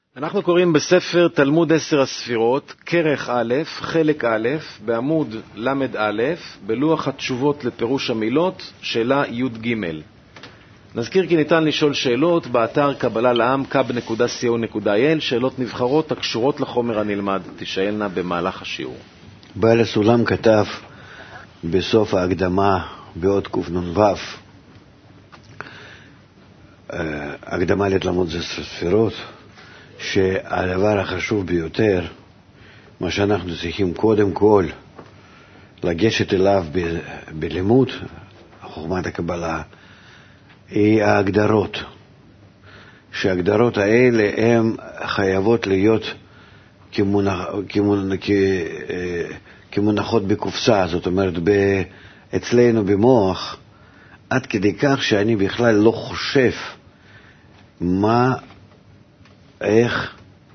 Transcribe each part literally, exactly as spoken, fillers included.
אנחנו קוראים בספר תלמוד עשר הספירות, כרך א', חלק א', בעמוד למד א', בלוח התשובות לפירוש המילות, שאלה י' ג'. נזכיר כי ניתן לשאול שאלות באתר קבלה לעם קאב נקודה סי או נקודה איי אל, שאלות נבחרות הקשורות לחומר הנלמד, תשאלנה במהלך השיעור. בעל הסולם כתב בסוף ההקדמה בעוד קנ"ו, הקדמה לתלמוד עשר הספירות, שהדבר החשוב ביותר, מה שאנחנו צריכים קודם כל לגשת אליו ב- בלימוד חוכמת הקבלה, היא ההגדרות. שההגדרות האלה הן חייבות להיות כמונח, כמונח, כמונחות בקופסה, זאת אומרת ב- אצלנו במוח, עד כדי כך שאני בכלל לא חושב מה איך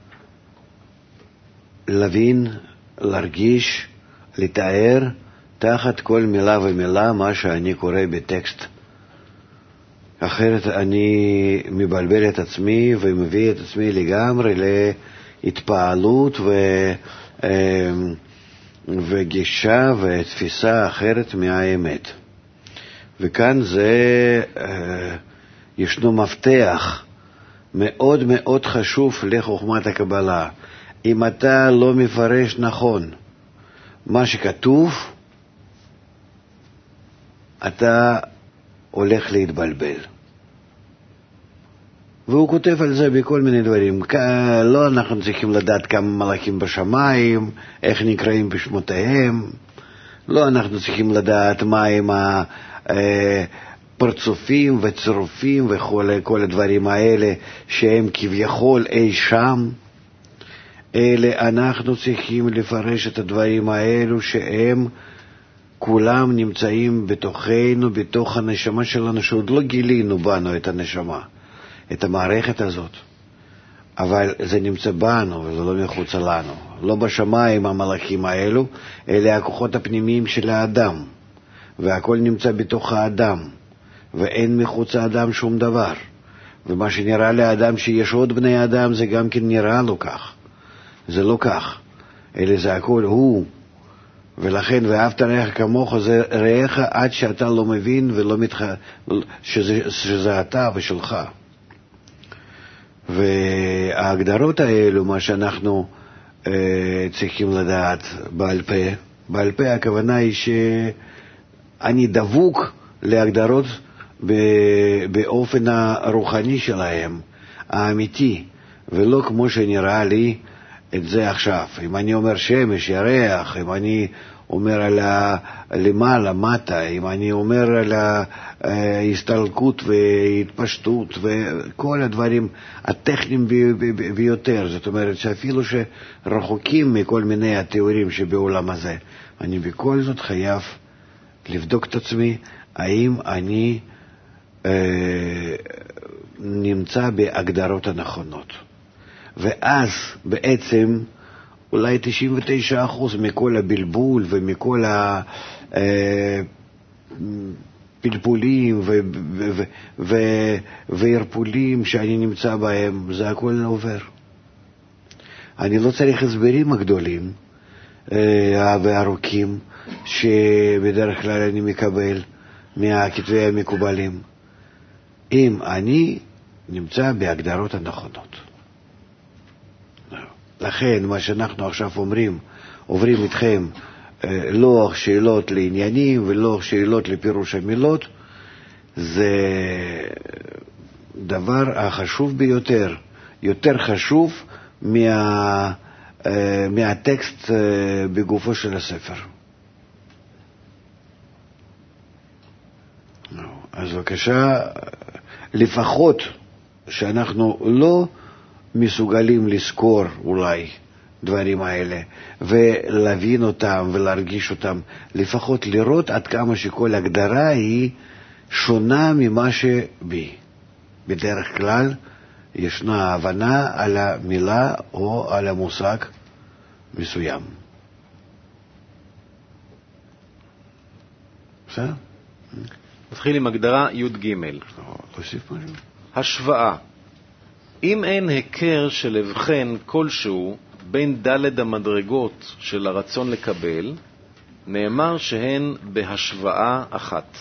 להבין, להרגיש, לתאר תחת כל מילה ומילה מה שאני קורא בטקסט. אחרת אני מבלבל את עצמי ומביא את עצמי לגמרי להתפעלות ו... וגישה ותפיסה אחרת מהאמת. וכאן זה ישנו מפתח מאוד מאוד חשוב לחוכמת הקבלה. אם אתה לא מפרש נכון מה שכתוב, אתה הולך להתבלבל. והוא כותב על זה בכל מיני דברים. לא אנחנו צריכים לדעת כמה מלאכים בשמיים, איך נקראים בשמותיהם. לא אנחנו צריכים לדעת מה הם ה... פרצופים וצירופים וכל כל הדברים האלה שהם כביכול אי שם, אלא אנחנו צריכים לפרש את הדברים האלו שהם כולם נמצאים בתוכנו, בתוך הנשמה שלנו, שעוד לא גילינו בנו את הנשמה, את המערכת הזאת. אבל זה נמצא בנו וזה לא מחוץ לנו. לא בשמיים המלאכים האלו, אלא הכוחות הפנימיים של האדם. והכל נמצא בתוך האדם. ואין מחוץ האדם שום דבר. ומה שנראה לאדם שיש עוד בני אדם, זה גם כן נראה לו כך. זה לא כך. אלא זה הכל הוא. ולכן, ואהבת רעך כמוך, זה רעך עד שאתה לא מבין ולא מתח... שזה, שזה אתה ושלך. וההגדרות האלו, מה שאנחנו אה, צריכים לדעת בעל פה, בעל פה הכוונה היא שאני דבוק להגדרות באופן הרוחני שלהם, האמיתי, ולא כמו שנראה לי את זה עכשיו. אם אני אומר שמש, ירח, אם אני אומר על למעלה, מטה, אם אני אומר על ההסתלקות והתפשטות וכל הדברים הטכניים ביותר, זאת אומרת שאפילו שרחוקים מכל מיני התיאורים שבעולם הזה, אני בכל זאת חייב לבדוק את עצמי האם אני אה, נמצא בהגדרות הנכונות. ואז בעצם אולי תשעים ותשעה אחוז מכל הבלבול ומכל הפלפולים והרפולים שאני נמצא בהם, זה הכל עובר. אני לא צריך הסברים הגדולים והארוכים שבדרך כלל אני מקבל מהכתבי המקובלים, אם אני נמצא בהגדרות הנכונות. לכן מה שאנחנו עכשיו אומרים, עוברים איתכם לוח שאלות לעניינים ולוח שאלות לפירוש המילות, זה דבר החשוב ביותר, יותר חשוב מה, מהטקסט בגופו של הספר. אז בבקשה, לפחות שאנחנו לא מסוגלים לזכור אולי דברים האלה ולהבין אותם ולהרגיש אותם, לפחות לראות עד כמה שכל הגדרה היא שונה ממה שבי. בדרך כלל ישנה הבנה על המילה או על המושג מסוים. בסדר? נתחיל עם הגדרה י' ג'. תוסיף משהו? השוואה. אם אין היכר של הבחן כלשהו בין ד' המדרגות של הרצון לקבל, נאמר שהן בהשוואה אחת.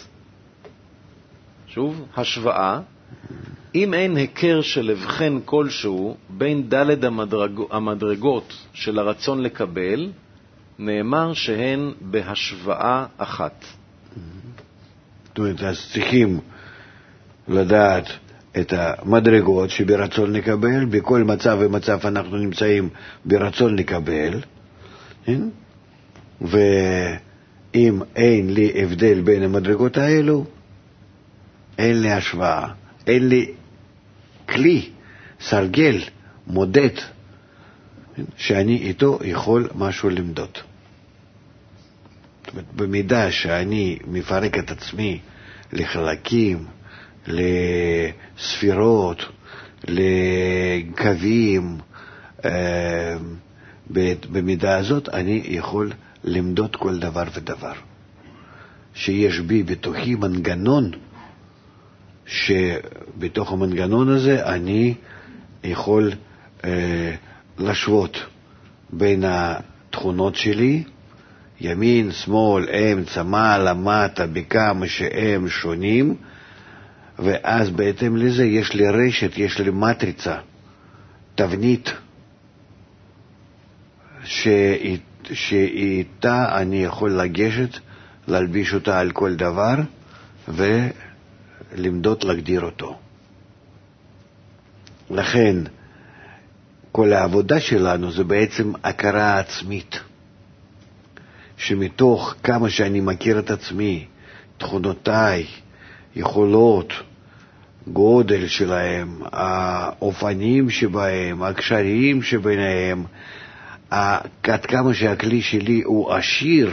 שוב, השוואה. אם אין היכר של הבחן כלשהו בין ד' המדרג... המדרגות של הרצון לקבל, נאמר שהן בהשוואה אחת. זאת אומרת, אז צריכים לדעת את המדרגות שברצון לקבל, בכל מצב ומצב אנחנו נמצאים ברצון לקבל, ואם אין לי הבדל בין המדרגות האלו, אין לי השוואה, אין לי כלי, סרגל, מודד, שאני איתו יכול משהו למדוד. זאת אומרת, במידה שאני מפרק את עצמי לחלקים, לספירות, לקווים, במידה הזאת אני יכול למדוד כל דבר ודבר. שיש בי בתוכי מנגנון, שבתוך המנגנון הזה אני יכול אה, לשוות בין התכונות שלי, ימין, שמאל, אמצע, מעלה, מטה, בכמה שהם שונים, ואז בהתאם לזה יש לי רשת, יש לי מטריצה, תבנית, שאית, שאיתה אני יכול לגשת, להלביש אותה על כל דבר, ולמדוד להגדיר אותו. לכן, כל העבודה שלנו זה בעצם הכרה עצמית, שמתוך כמה שאני מכיר את עצמי, תכונותיי, יכולות, גודל שלהם, האופנים שבהם, הקשרים שביניהם, עד כמה שהכלי שלי הוא עשיר,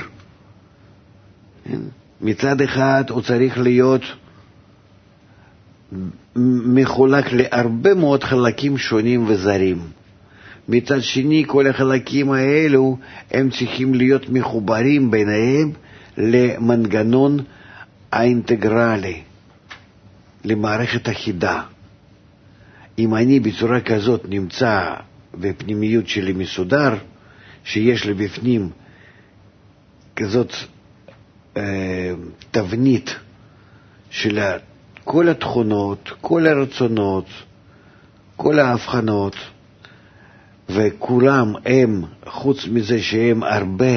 מצד אחד הוא צריך להיות מחולק להרבה מאוד חלקים שונים וזרים. מצד שני, כל החלקים האלו הם צריכים להיות מחוברים ביניהם למנגנון האינטגרלי, למערכת אחידה. אם אני בצורה כזאת נמצא בפנימיות שלי מסודר, שיש לי בפנים כזאת אה, תבנית של כל התכונות, כל הרצונות, כל ההבחנות, וכולם הם, חוץ מזה שהם הרבה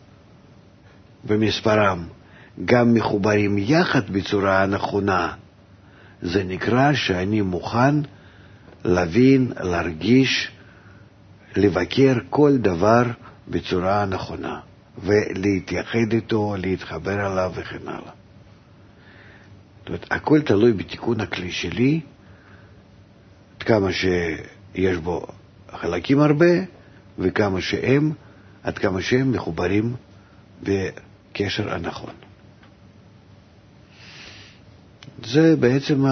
במספרם, גם מחוברים יחד בצורה הנכונה, זה נקרא שאני מוכן להבין, להרגיש, לבקר כל דבר בצורה הנכונה, ולהתייחד איתו, להתחבר עליו וכן הלאה. זאת אומרת, הכל תלוי בתיקון הכלי שלי, עד כמה שיש בו חלקים הרבה, וכמה שהם, עד כמה שהם מחוברים בקשר הנכון. זה בעצם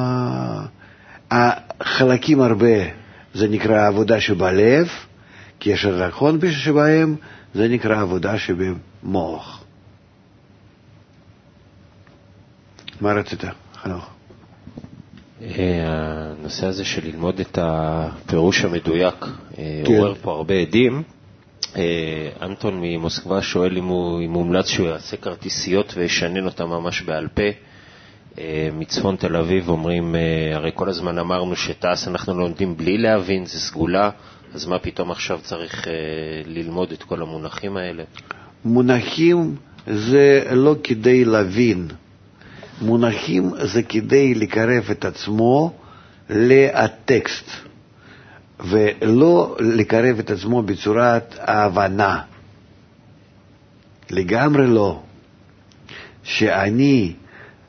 החלקים הרבה, זה נקרא עבודה שבלב, קשר נכון שבהם, זה נקרא עבודה שבמוח. מה רצית, חנוך? הנושא הזה של ללמוד את הפירוש המדויק עורר פה הרבה עדים. אנטון ממוסקבה שואל אם הוא מומלץ שהוא יעשה כרטיסיות וישנן אותה ממש בעל פה. מצפון תל אביב אומרים, הרי כל הזמן אמרנו שטס אנחנו לומדים בלי להבין, זה סגולה, אז מה פתאום עכשיו צריך ללמוד את כל המונחים האלה? מונחים זה לא כדי להבין, מונחים זה כדי לקרב את עצמו לטקסט, ולא לקרב את עצמו בצורת ההבנה. לגמרי לא. שאני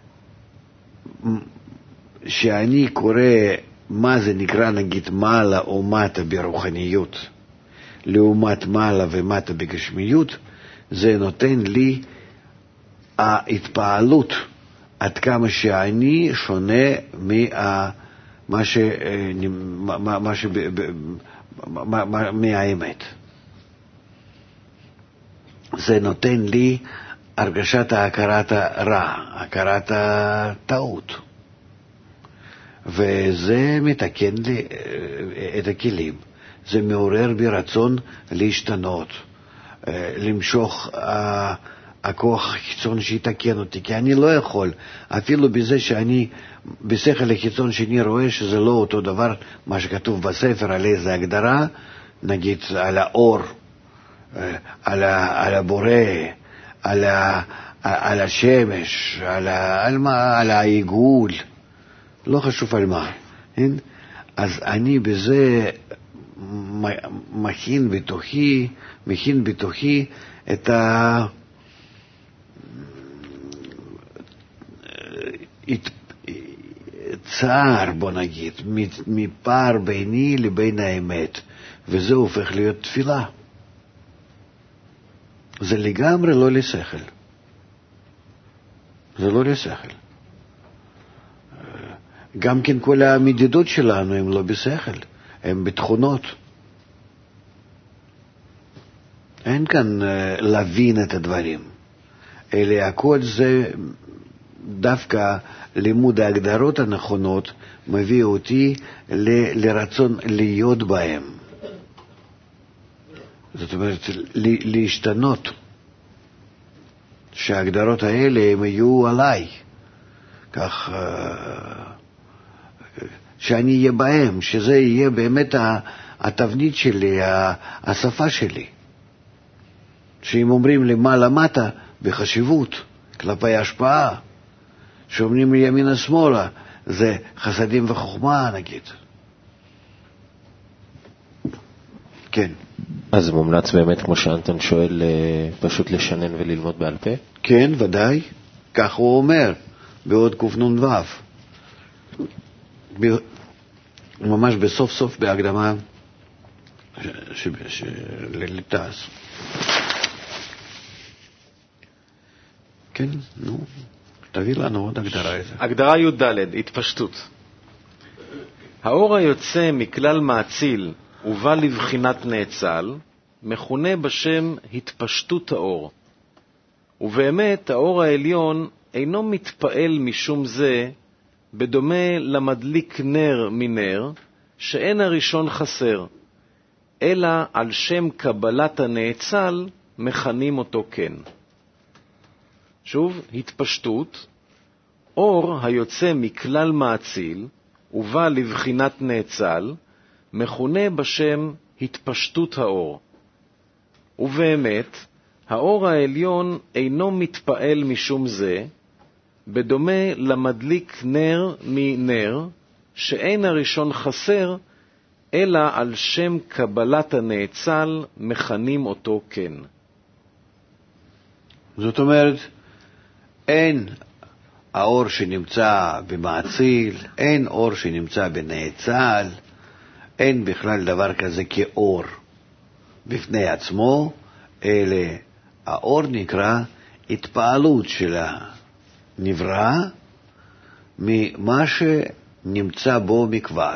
שאני קורא מה זה נקרא נגיד מעלה או מטה ברוחניות, לעומת מעלה ומטה בגשמיות, זה נותן לי ההתפעלות עד כמה שאני שונה מה ש... מה ש... מהאמת. זה נותן לי הרגשת ההכרת הרע, הכרת הטעות. וזה מתקן לי את הכלים. זה מעורר בי רצון להשתנות, למשוך הכוח החיצון שיתקן אותי, כי אני לא יכול, אפילו בזה שאני בשכל החיצון שאני רואה שזה לא אותו דבר מה שכתוב בספר על איזה הגדרה, נגיד על האור, על, ה, על הבורא, על, ה, על השמש, על, ה, על, מה, על העיגול, לא חשוב על מה. אז אני בזה מכין בתוכי, מכין בתוכי את ה... צער, בוא נגיד, מפער ביני לבין האמת, וזה הופך להיות תפילה. זה לגמרי לא לשכל. זה לא לשכל. גם כן כל המדידות שלנו הם לא בשכל, הם בתכונות. אין כאן להבין את הדברים. אלא הכל זה דווקא לימוד ההגדרות הנכונות מביא אותי ל- לרצון להיות בהם. זאת אומרת, ל- להשתנות. שההגדרות האלה הם יהיו עליי. כך שאני אהיה בהם, שזה יהיה באמת התבנית שלי, השפה שלי. שאם אומרים לי מה למדת בחשיבות, כלפי השפעה, שאומרים לי ימינה שמאלה, זה חסדים וחוכמה, נגיד. כן. אז מומלץ באמת, כמו שאנטון שואל, פשוט לשנן וללמוד בעל פה? כן, ודאי. כך הוא אומר, בעוד קופנון וו. ב... ממש בסוף סוף בהקדמה ש... ש... לליטס. כן, נו, תביא לנו עוד הגדרה איזה. הגדרה י' ד', התפשטות. האור היוצא מכלל מעציל ובא לבחינת נאצל, מכונה בשם התפשטות האור. ובאמת האור העליון אינו מתפעל משום זה, בדומה למדליק נר מנר, שאין הראשון חסר, אלא על שם קבלת הנאצל מכנים אותו כן. שוב, התפשטות, אור היוצא מכלל מעציל ובא לבחינת נאצל, מכונה בשם התפשטות האור. ובאמת, האור העליון אינו מתפעל משום זה, בדומה למדליק נר מנר, שאין הראשון חסר, אלא על שם קבלת הנאצל מכנים אותו כן. זאת אומרת, אין האור שנמצא במעציל, אין אור שנמצא בנאצל, אין בכלל דבר כזה כאור בפני עצמו, אלא האור נקרא התפעלות של הנברא ממה שנמצא בו מכבר.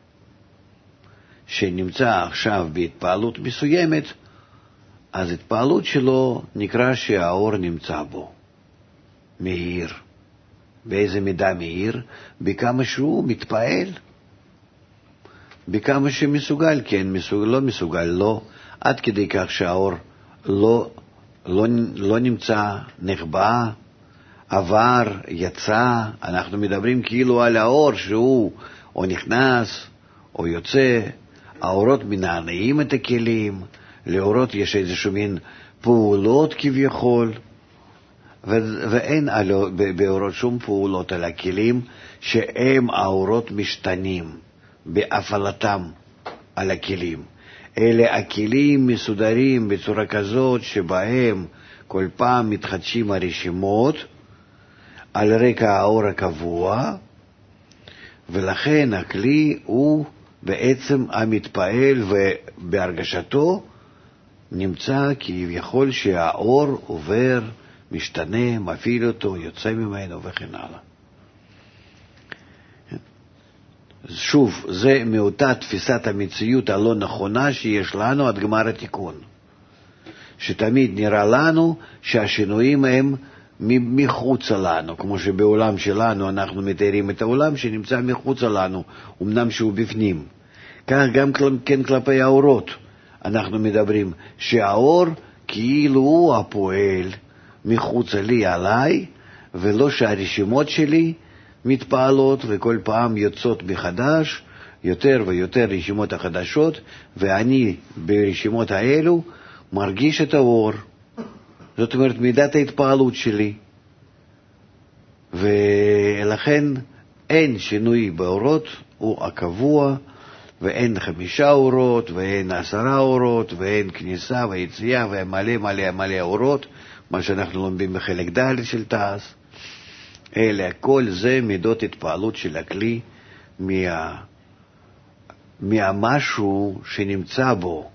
שנמצא עכשיו בהתפעלות מסוימת, אז התפעלות שלו נקרא שהאור נמצא בו. מהיר. באיזה מידה מהיר? בכמה שהוא מתפעל. בכמה שמסוגל, כן, מסוגל, לא מסוגל, לא. עד כדי כך שהאור לא, לא, לא נמצא, נחבא, עבר, יצא. אנחנו מדברים כאילו על האור שהוא או נכנס או יוצא. האורות מנענעים את הכלים, לאורות יש איזשהו מין פעולות כביכול, ואין באורות שום פעולות על הכלים, שהם האורות משתנים בהפעלתם על הכלים. אלה הכלים מסודרים בצורה כזאת שבהם כל פעם מתחדשים הרשימות על רקע האור הקבוע, ולכן הכלי הוא בעצם המתפעל, ובהרגשתו נמצא כביכול שהאור עובר, משתנה, מפעיל אותו, יוצא ממנו וכן הלאה. שוב, זה מאותה תפיסת המציאות הלא נכונה שיש לנו עד גמר התיקון. שתמיד נראה לנו שהשינויים הם מחוצה לנו, כמו שבעולם שלנו אנחנו מתארים את העולם שנמצא מחוצה לנו, אמנם שהוא בפנים. כך גם כן כלפי האורות. אנחנו מדברים שהאור כאילו הוא הפועל מחוצה לי עליי, ולא שהרשימות שלי מתפעלות וכל פעם יוצאות מחדש, יותר ויותר רשימות החדשות, ואני ברשימות האלו מרגיש את האור. זאת אומרת, מידת ההתפעלות שלי. ולכן אין שינוי באורות, הוא הקבוע, ואין חמישה אורות, ואין עשרה אורות, ואין כניסה ויציאה, ומלא מלא מלא אורות, מה שאנחנו לומדים בחלק ד' של תעש. אלא כל זה מידות התפעלות של הכלי מה, מהמשהו שנמצא בו,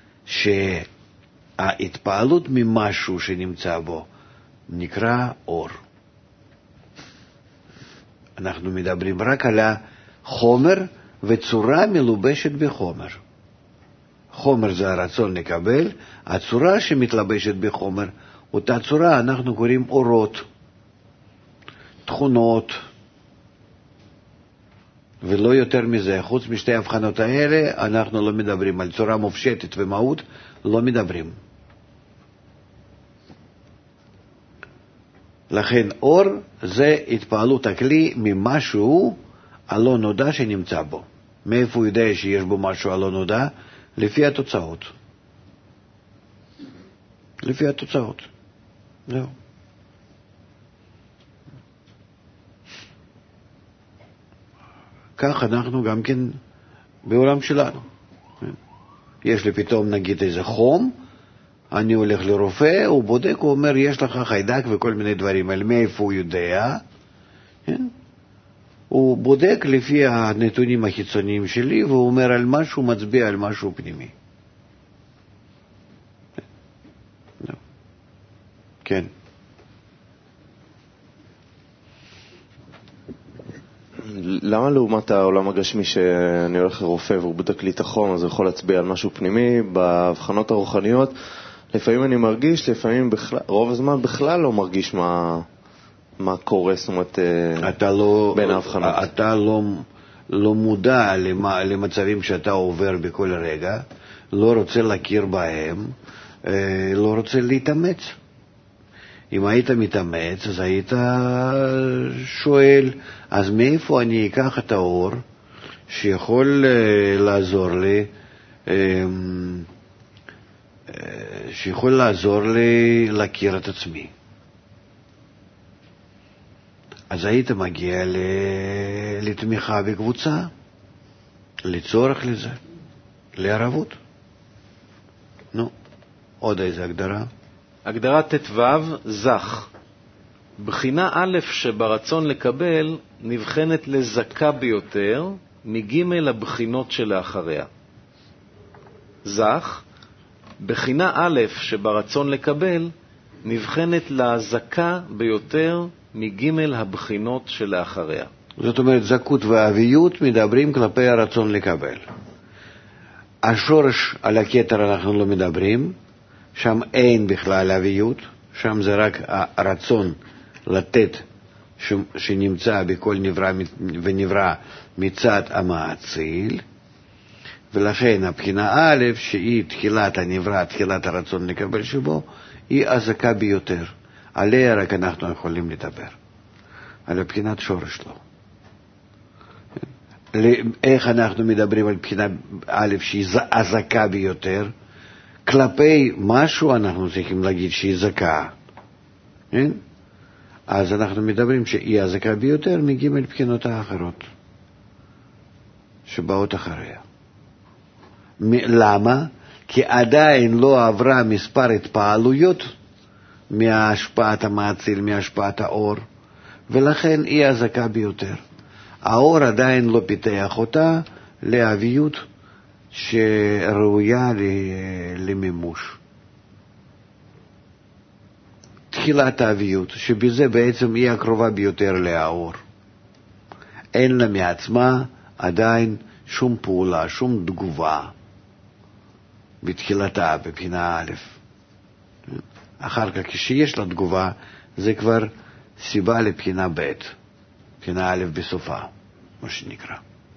שההתפעלות ממשהו שנמצא בו נקרא אור. אנחנו מדברים רק על החומר וצורה מלובשת בחומר. חומר זה הרצון לקבל, הצורה שמתלבשת בחומר, אותה צורה אנחנו קוראים אורות, תכונות, ולא יותר מזה. חוץ משתי הבחנות האלה אנחנו לא מדברים על צורה מופשטת ומהות, לא מדברים. לכן אור זה התפעלות הכלי ממשהו הלא נודע שנמצא בו. מאיפה הוא יודע שיש בו משהו הלא נודע? לפי התוצאות. לפי התוצאות. זהו. כך אנחנו גם כן בעולם שלנו. יש לי פתאום נגיד איזה חום, אני הולך לרופא, הוא בודק, הוא אומר, יש לך חיידק וכל מיני דברים. על מאיפה הוא יודע? הוא בודק לפי הנתונים החיצוניים שלי, והוא אומר על משהו, מצביע על משהו פנימי. כן. למה לעומת העולם הגשמי שאני הולך לרופא והוא בודק לי את החום, אז הוא יכול להצביע על משהו פנימי, בהבחנות הרוחניות, לפעמים אני מרגיש, לפעמים בכלל, רוב הזמן בכלל לא מרגיש מה, מה קורה, זאת אומרת, לא, בין ההבחנות. אתה לא, לא מודע למה, למצבים שאתה עובר בכל רגע, לא רוצה להכיר בהם, לא רוצה להתאמץ. אם היית מתאמץ, אז היית שואל, אז מאיפה אני אקח את האור שיכול לעזור לי, שיכול לעזור לי להכיר את עצמי? אז היית מגיע לתמיכה בקבוצה, לצורך לזה, לערבות. נו, עוד איזה הגדרה? הגדרת תתוו, זך. בחינה א' שברצון לקבל נבחנת לזכה ביותר מג' הבחינות שלאחריה. זך, בחינה א' שברצון לקבל נבחנת לזכה ביותר מג' הבחינות שלאחריה. זאת אומרת, זכות ואביות מדברים כלפי הרצון לקבל. השורש על הכתר אנחנו לא מדברים, שם אין בכלל אביות, שם זה רק הרצון לתת שנמצא בכל נברא ונברא מצד המאציל, ולכן הבחינה א' שהיא תחילת הנברא, תחילת הרצון לקבל שבו, היא הזכה ביותר. עליה רק אנחנו יכולים לדבר, על הבחינת שורש לו. איך אנחנו מדברים על בחינה א' שהיא הזכה ביותר? כלפי משהו אנחנו צריכים להגיד שהיא זכה. כן? אז אנחנו מדברים שהיא הזכה ביותר מג' בחינות האחרות שבאות אחריה. למה? כי עדיין לא עברה מספר התפעלויות מהשפעת המאציל, מהשפעת האור, ולכן היא הזכה ביותר. האור עדיין לא פיתח אותה לאביות שראויה למימוש. תחילת האביות, שבזה בעצם היא הקרובה ביותר לאור. אין לה מעצמה עדיין שום פעולה, שום תגובה בתחילתה, בבחינה א'. אחר כך כשיש לה תגובה, זה כבר סיבה לבחינה ב', בחינה א' בסופה, מה שנקרא.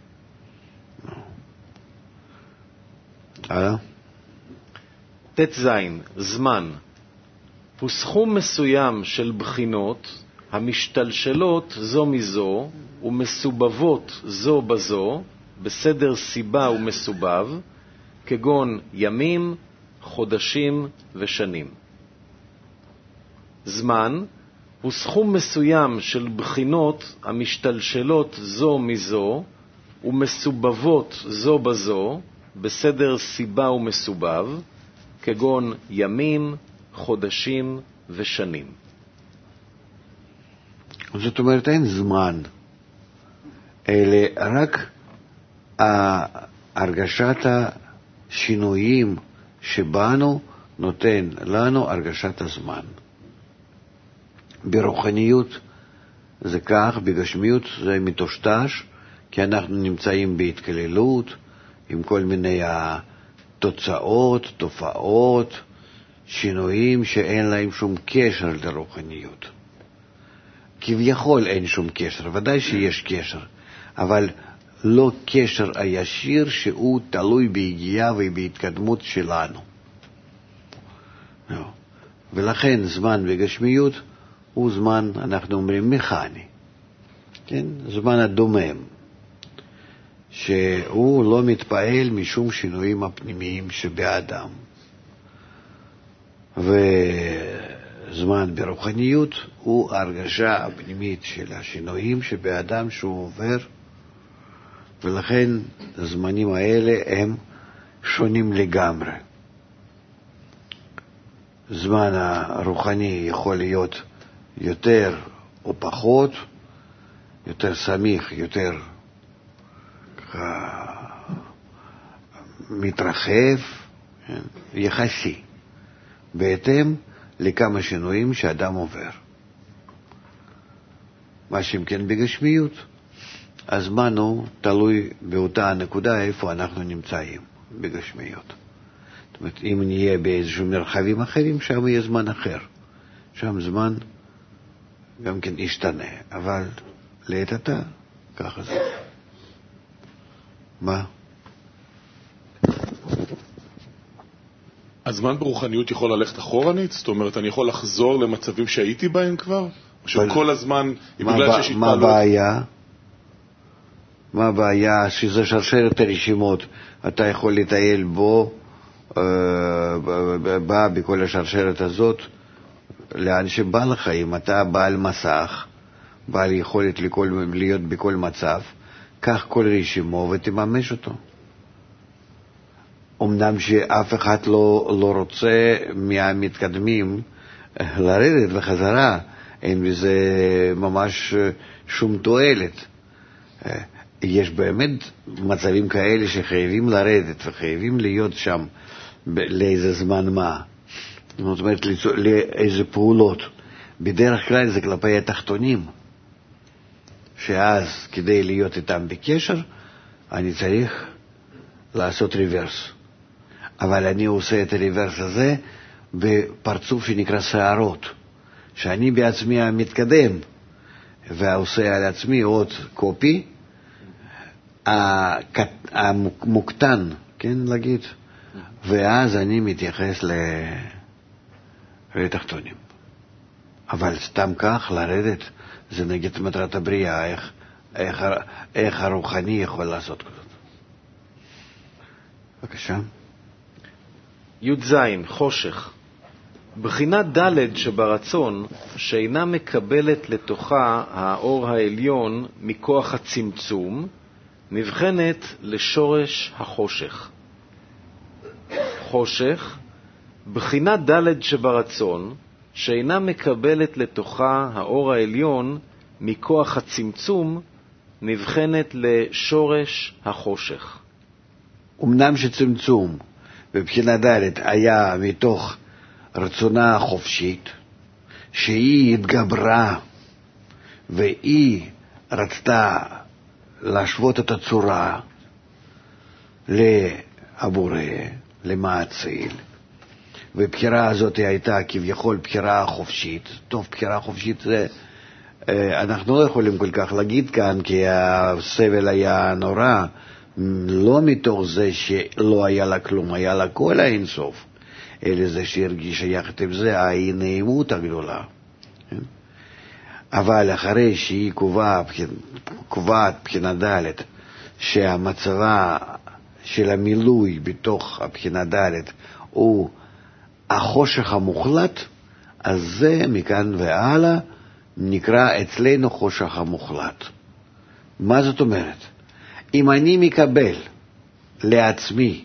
הלאה? ת' זמן הוא סכום מסוים של בחינות המשתלשלות זו מזו ומסובבות זו בזו בסדר סיבה ומסובב, כגון ימים, חודשים ושנים. זמן הוא סכום מסוים של בחינות המשתלשלות זו מזו ומסובבות זו בזו בסדר סיבה ומסובב, כגון ימים, חודשים ושנים. זאת אומרת, אין זמן, אלא רק הרגשת השינויים שבנו נותן לנו הרגשת הזמן. ברוחניות זה כך, בגשמיות זה מטושטש, כי אנחנו נמצאים בהתקללות עם כל מיני תוצאות, תופעות, שינויים שאין להם שום קשר לרוחניות. כביכול אין שום קשר, ודאי שיש קשר, אבל לא קשר הישיר שהוא תלוי בהגיעה ובהתקדמות שלנו. ולכן זמן בגשמיות הוא זמן, אנחנו אומרים, מכני. כן? זמן הדומם, שהוא לא מתפעל משום שינויים הפנימיים שבאדם. וזמן ברוחניות הוא הרגשה הפנימית של השינויים שבאדם שהוא עובר, ולכן הזמנים האלה הם שונים לגמרי. זמן הרוחני יכול להיות יותר או פחות, יותר סמיך, יותר מתרחב, יחסי, בהתאם לכמה שינויים שאדם עובר. מה שכן בגשמיות, הזמן הוא תלוי באותה הנקודה איפה אנחנו נמצאים בגשמיות. זאת אומרת, אם נהיה באיזשהו מרחבים אחרים, שם יהיה זמן אחר. שם זמן גם כן ישתנה, אבל לעת עתה, ככה זה. מה? הזמן ברוחניות יכול ללכת אחורנית? זאת אומרת, אני יכול לחזור למצבים שהייתי בהם כבר? או שכל הזמן, בגלל שיש מה הבעיה? מה הבעיה? שזה שרשרת הרשימות, אתה יכול לטייל בו, בא בכל השרשרת הזאת, לאן שבא לך. אם אתה בעל מסך, בעל יכולת להיות בכל מצב, קח כל רשימו ותממש אותו. אמנם שאף אחד לא, לא רוצה מהמתקדמים לרדת בחזרה, אין בזה ממש שום תועלת. יש באמת מצבים כאלה שחייבים לרדת וחייבים להיות שם לאיזה זמן מה. זאת אומרת, לאיזה פעולות. בדרך כלל זה כלפי התחתונים, שאז כדי להיות איתם בקשר, אני צריך לעשות ריברס. אבל אני עושה את הריברס הזה בפרצוף שנקרא שערות, שאני בעצמי המתקדם, ועושה על עצמי עוד קופי, המוקטן, כן, להגיד, ואז אני מתייחס לתחתונים. אבל סתם כך לרדת, זה נגד מטרת הבריאה, איך, איך, איך הרוחני יכול לעשות כזאת. בבקשה. י"ז חושך. בחינת ד' שברצון שאינה מקבלת לתוכה האור העליון מכוח הצמצום, נבחנת לשורש החושך. חושך, בחינת ד' שברצון שאינה מקבלת לתוכה האור העליון מכוח הצמצום, נבחנת לשורש החושך. אמנם שצמצום בבחינה ד' היה מתוך רצונה החופשית, שהיא התגברה והיא רצתה להשוות את הצורה לבורא, למעציל, ובחירה הזאת הייתה כביכול בחירה חופשית. טוב, בחירה חופשית זה, אנחנו לא יכולים כל כך להגיד כאן, כי הסבל היה נורא, לא מתוך זה שלא היה לה כלום, היה לה כל האינסוף, אלא זה שהרגישה יחד עם זה הנעימות הגדולה. אבל אחרי שהיא קובעת, קובעת בחינה ד' שהמצבה של המילוי בתוך הבחינה ד' הוא החושך המוחלט, אז זה מכאן והלאה נקרא אצלנו חושך המוחלט. מה זאת אומרת? אם אני מקבל לעצמי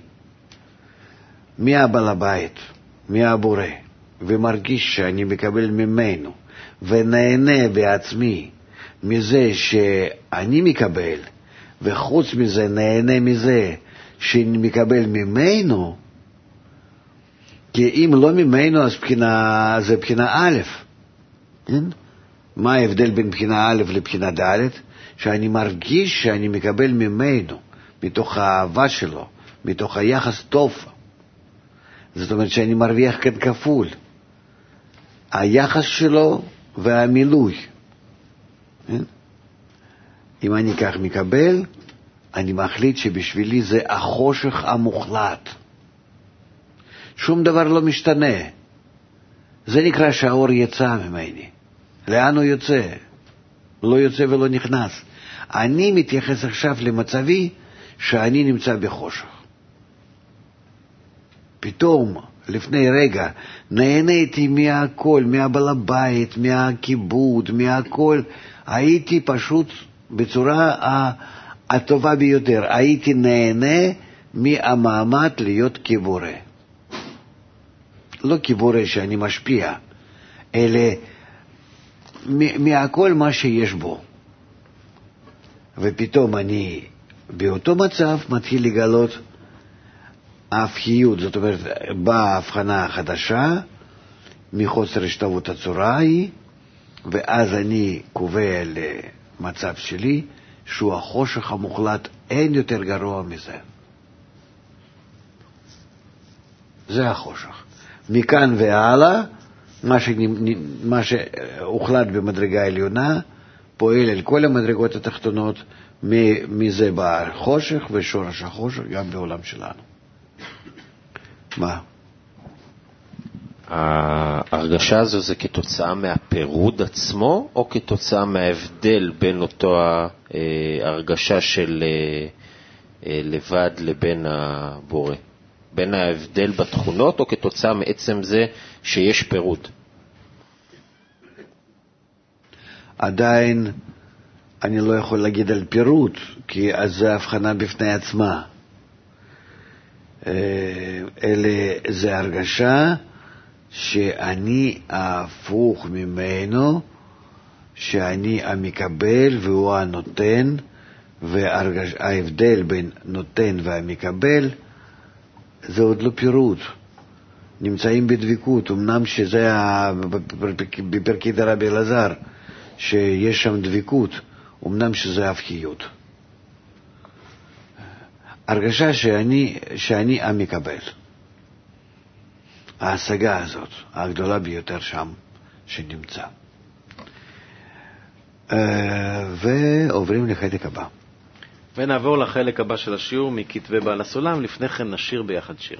מהבעל הבית, מהבורא, ומרגיש שאני מקבל ממנו, ונהנה בעצמי מזה שאני מקבל, וחוץ מזה נהנה מזה שאני מקבל ממנו, כי אם לא ממנו אז בחינה, זה בחינה א', כן? מה ההבדל בין בחינה א' לבחינה ד'? שאני מרגיש שאני מקבל ממנו, מתוך האהבה שלו, מתוך היחס טוב. זאת אומרת שאני מרוויח כאן כפול. היחס שלו והמילוי. אם אני כך מקבל, אני מחליט שבשבילי זה החושך המוחלט. שום דבר לא משתנה. זה נקרא שהאור יצא ממני. לאן הוא יוצא? לא יוצא ולא נכנס. אני מתייחס עכשיו למצבי שאני נמצא בחושך. פתאום, לפני רגע, נהניתי מהכל, מהבעל הבית, מהכיבוד, מהכל. הייתי פשוט בצורה הטובה ביותר. הייתי נהנה מהמעמד להיות כבורא. לא כבורא שאני משפיע, אלא מהכל מה שיש בו. ופתאום אני באותו מצב מתחיל לגלות ההפכיות, זאת אומרת, באה הבחנה החדשה מחוסר השתוות הצורה היא, ואז אני קובע למצב שלי שהוא החושך המוחלט, אין יותר גרוע מזה. זה החושך. מכאן והלאה, מה, שאני, מה שהוחלט במדרגה העליונה, פועל על כל המדרגות התחתונות, מזה בא חושך ושורש החושך גם בעולם שלנו. מה? ההרגשה הזו זה כתוצאה מהפירוד עצמו, או כתוצאה מההבדל בין אותו ההרגשה של לבד לבין הבורא? בין ההבדל בתכונות, או כתוצאה מעצם זה שיש פירוד? עדיין אני לא יכול להגיד על פירוד, כי אז זה הבחנה בפני עצמה. אלה זה הרגשה שאני הפוך ממנו, שאני המקבל והוא הנותן, וההבדל בין נותן והמקבל זה עוד לא פירוד. נמצאים בדביקות, אמנם שזה בפרקי דרבי אלעזר, שיש שם דביקות, אמנם שזה הפכיות. הרגשה שאני, שאני המקבל. ההשגה הזאת, הגדולה ביותר שם שנמצא. ועוברים לחלק הבא. ונעבור לחלק הבא של השיעור מכתבי בעל הסולם. לפני כן נשיר ביחד שיר.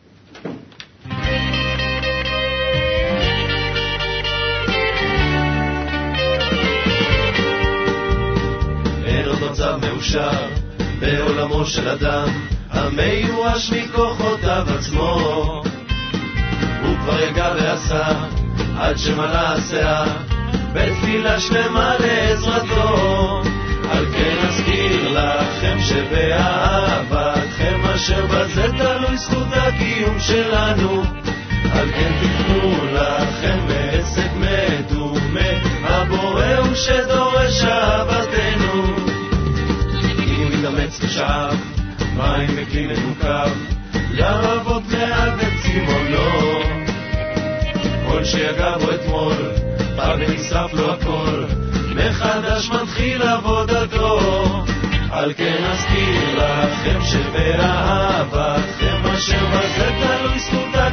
אין עוד מצב מאושר בעולמו של אדם המיואש מכוחותיו עצמו, הוא כבר יגע ועשה עד שמלא הסאה בתפילה שלמה לעזרתו. על כן אזכיר לכם שבאהבתכם אשר בזה תלוי זכות הקיום שלנו, על כן תקנו לכם מעסק מדומה, הבורא הוא שדורש אהבתנו. אם מתאמץ ושאב מים בכלי מנוקב, לרבות מעט בצימונו, כל שיגע בו אתמול בא ונשרף לו הכל, מחדש מתחיל עבודתו. על כן אזכיר לכם שבאהבתכם אשר בזה תלוי זכות הקיום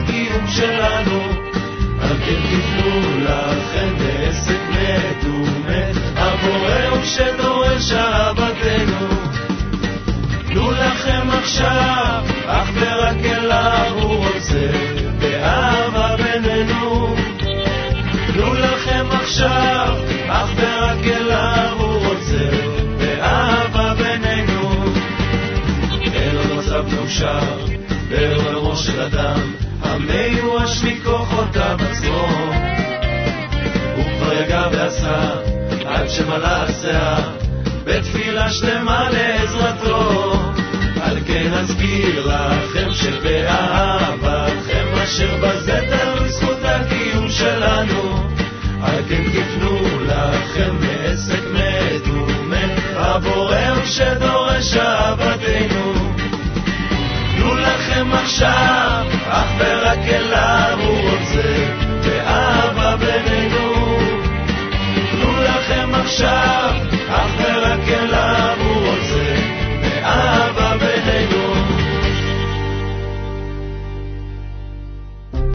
שלנו, על כן תפנו לכם בעסק מדומה, הבורא הוא שדורש אהבתנו. תנו לכם עכשיו, אך ורק אליו הוא רוצה, באהבה בינינו. תנו לכם עכשיו, אך ורק אליו הוא רוצה, באהבה בינינו. אין עוד מצב מאושר בעולמו של אדם, המיואש מכוחותיו עצמו. הוא כבר יגע ועשה עד שמלא השיער, בתפילה שלמה לעזרתו. על כן אזכיר לכם שבאהבתכם אשר בזה תלוי זכות הקיום שלנו, על כן תפנו לכם מעסק מדומה, הבורא שדורש אהבתנו. תנו לכם עכשיו, אך ורק אל